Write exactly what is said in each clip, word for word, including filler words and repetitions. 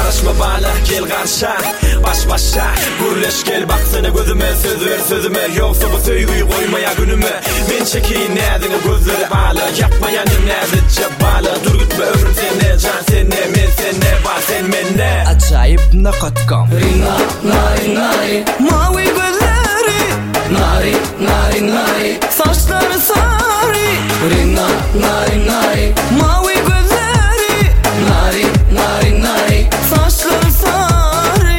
Karışma bana gel karşa baş başa gürleş gel baksana gözüme söz ver sözüme yoksa bu söygüyü koymaya günüme men çekeyim nedine gözleri bağlı yapmayan nezitçe bağlı dur gitme ömrüm senne can senne men senne var sen menne acayip nakatkam Rina nari nari mavi gözleri nari nari nari saçları sarı Rina nari nari mavi gözleri nari nari nari saçları sarı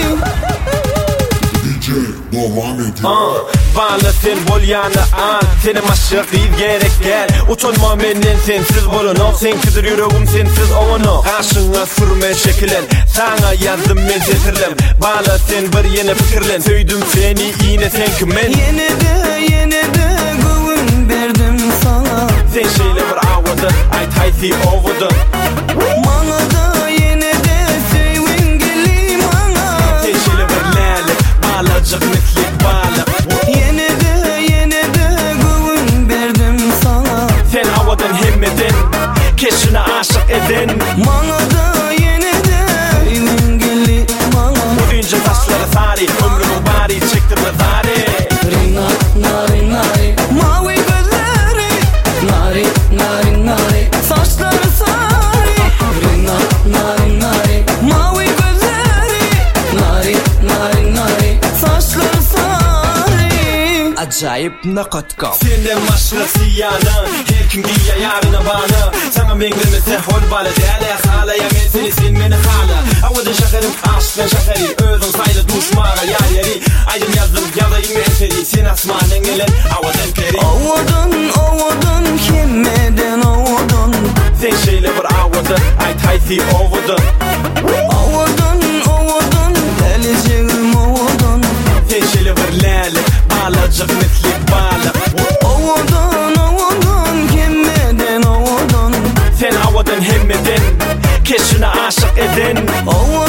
D J devam ediyor. uh, Bana sen bol yana an Seni maşık değil gerek gel Uçanma menden sensiz bolunu Sen kıdır yüreğim sensiz ovunu Karşına sürme şekilen Sana yazdım men setirlem Bana sen bir yeni fikirlen Söydüm seni yine sen kimen Yine de yine de güvün verdim sana Sen şeyle bir avudun Ay taysi ovudun Bana da yine de sevin gelim ana Sen şeyle bir lale Bağlacık mislik bağlı Yine de yine de güvün verdim sana Sen havadan hemmedin Keşine aşık edin Bana da yine de sevin gelim ana Uzunca saçları sarı Ömrümün bari çektirme zari Rina nari nari Mavi gözleri nari nari nari saçları sarı Rina nari nari Mavi gözleri nari nari nari saçları sarı acayip nakatkam Senden başkası yana Her kim giya yarına bana Sana ben girmese hol balı Değerli halaya ben seni sen beni hala Avudun şakarım aşkın şakari Özün saydı duşmara yar yeri Aydım yazdım yazayım eseri Sen asmanın gelen avudun peri Avudun avudun kemmeden avudun Sen şeyle bir avudun Ay taysi ovudun Avudun avudun geleceğim avudun Sen şeyle bir lale Bağlacık mislik bağlı Avudun avudun kemmeden avudun Sen avudun hemmedin Keşine aşık edin Avudun